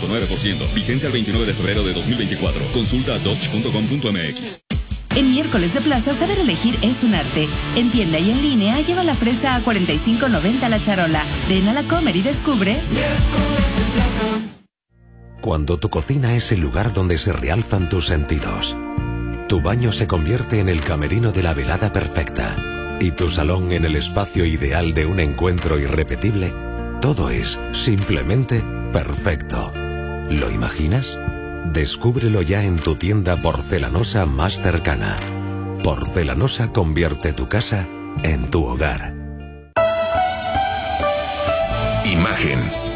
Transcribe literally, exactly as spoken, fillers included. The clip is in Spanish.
nueve por ciento. Vigencia el veintinueve de febrero de dos mil veinticuatro. Consulta dodge punto com punto m x. En miércoles de plaza, saber elegir es un arte. En tienda y en línea, lleva la fresa a cuarenta y cinco noventa la charola. Ven a la Comer y descubre. Cuando tu cocina es el lugar donde se realzan tus sentidos, tu baño se convierte en el camerino de la velada perfecta y tu salón en el espacio ideal de un encuentro irrepetible, todo es simplemente perfecto. ¿Lo imaginas? Descúbrelo ya en tu tienda porcelanosa más cercana. Porcelanosa convierte tu casa en tu hogar. Imagen.